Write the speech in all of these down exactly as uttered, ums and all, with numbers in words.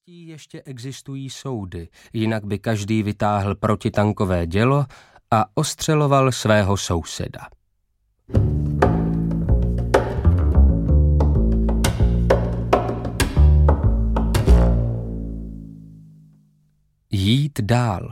Naštěstí ještě existují soudy, jinak by každý vytáhl protitankové dělo a ostřeloval svého souseda. Jít dál.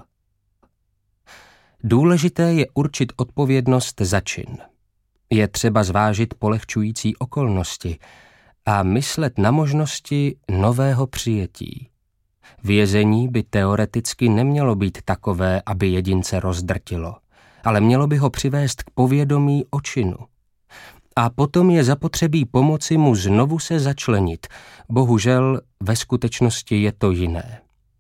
Důležité je určit odpovědnost za čin. Je třeba zvážit polehčující okolnosti a myslet na možnosti nového přijetí. Vězení by teoreticky nemělo být takové, aby jedince rozdrtilo, ale mělo by ho přivést k povědomí o činu. A potom je zapotřebí pomoci mu znovu se začlenit. Bohužel ve skutečnosti je to jiné.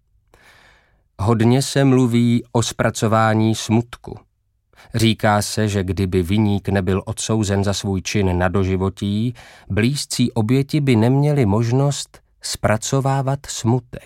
Hodně se mluví o zpracování smutku. Říká se, že kdyby viník nebyl odsouzen za svůj čin na doživotí, blízcí oběti by neměli možnost zpracovávat smutek.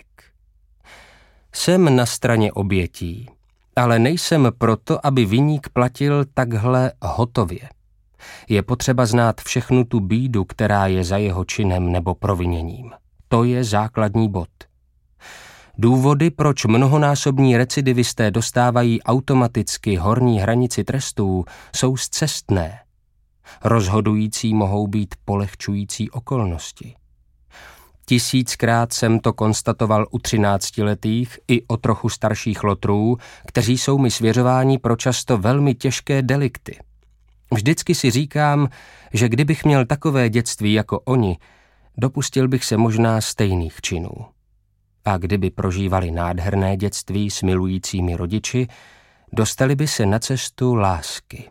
Jsem na straně obětí, ale nejsem proto, aby viník platil takhle hotově. Je potřeba znát všechnu tu bídu, která je za jeho činem nebo proviněním. To je základní bod. Důvody, proč mnohonásobní recidivisté dostávají automaticky horní hranici trestů, jsou scestné. Rozhodující mohou být polehčující okolnosti. Tisíckrát jsem to konstatoval u třináctiletých i o trochu starších lotrů, kteří jsou mi svěřováni pro často velmi těžké delikty. Vždycky si říkám, že kdybych měl takové dětství jako oni, dopustil bych se možná stejných činů. A kdyby prožívali nádherné dětství s milujícími rodiči, dostali by se na cestu lásky.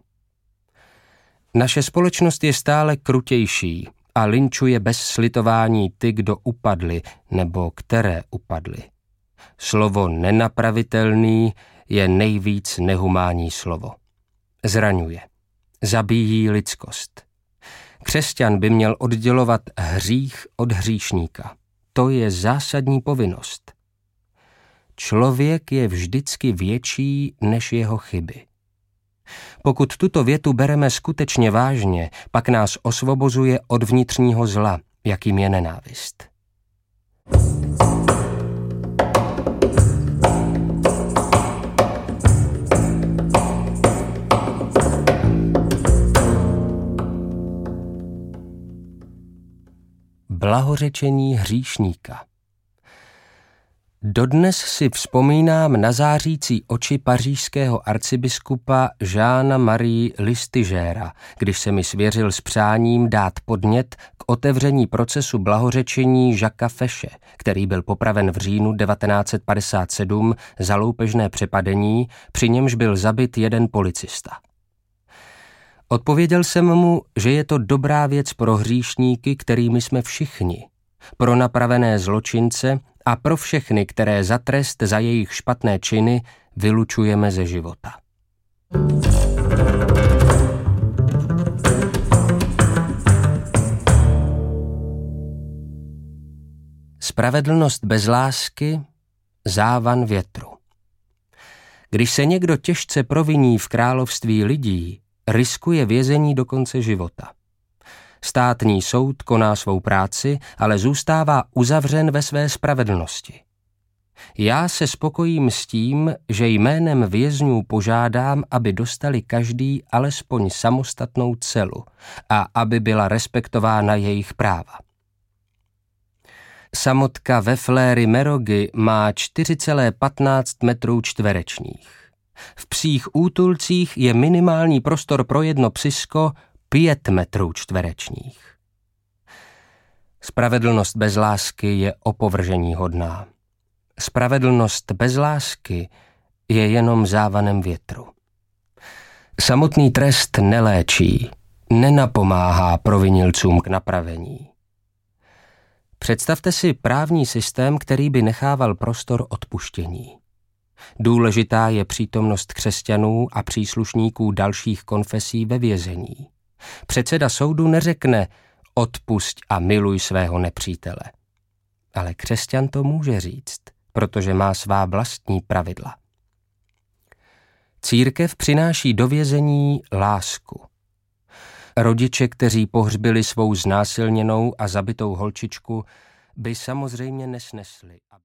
Naše společnost je stále krutější a linčuje bez slitování ty, kdo upadli nebo které upadly. Slovo nenapravitelný je nejvíc nehumánní slovo. Zraňuje, zabíjí lidskost. Křesťan by měl oddělovat hřích od hříšníka. To je zásadní povinnost. Člověk je vždycky větší než jeho chyby. Pokud tuto větu bereme skutečně vážně, pak nás osvobozuje od vnitřního zla, jakým je nenávist. Blahořečení hříšníka. Dodnes si vzpomínám na zářící oči pařížského arcibiskupa Jeana Marie Listigera, když se mi svěřil s přáním dát podnět k otevření procesu blahořečení Jacquesa Feše, který byl popraven v říjnu devatenáct set padesát sedm za loupežné přepadení, při němž byl zabit jeden policista. Odpověděl jsem mu, že je to dobrá věc pro hříšníky, kterými jsme všichni, pro napravené zločince a pro všechny, které za trest za jejich špatné činy vylučujeme ze života. Spravedlnost bez lásky, závan větru. Když se někdo těžce proviní v království lidí, riskuje vězení do konce života. Státní soud koná svou práci, ale zůstává uzavřen ve své spravedlnosti. Já se spokojím s tím, že jménem vězňů požádám, aby dostali každý alespoň samostatnou celu a aby byla respektována jejich práva. Samotka ve Fleury Mérogis má čtyři celé patnáct metrů čtverečních. V psích útulcích je minimální prostor pro jedno psisko pět metrů čtverečních. Spravedlnost bez lásky je opovržení hodná. Spravedlnost bez lásky je jenom závanem větru. Samotný trest neléčí, nenapomáhá provinilcům k napravení. Představte si právní systém, který by nechával prostor odpuštění. Důležitá je přítomnost křesťanů a příslušníků dalších konfesí ve vězení. Předseda soudu neřekne odpusť a miluj svého nepřítele. Ale křesťan to může říct, protože má svá vlastní pravidla. Církev přináší do vězení lásku. Rodiče, kteří pohřbili svou znásilněnou a zabitou holčičku, by samozřejmě nesnesli, aby